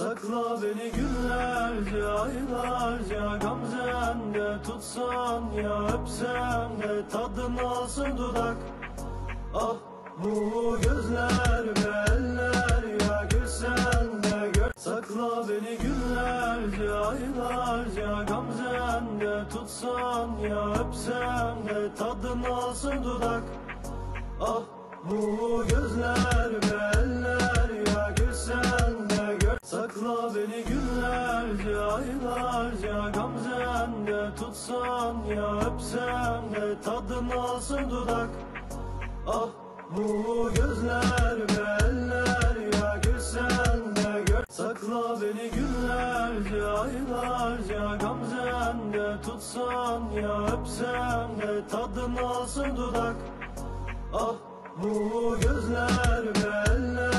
Sakla beni günlerce, aylarca gamzende, tutsan ya öpsen de tadını alsın dudak. Ah bu gözler ve eller, ya gülsen de gör. Sakla beni günlerce, aylarca gamzende, tutsan ya öpsen de tadını alsın dudak. Ah bu gözler ve eller, ya gülsen de gör. Sakla beni günlerce, aylarca gamzende, tutsan ya öpsen de tadını alsın dudak. Ah bu gözler ve eller, ya gülsen de gör. Sakla beni günlerce, aylarca gamzende, tutsan ya öpsen de tadını alsın dudak. Ah bu gözler ve eller.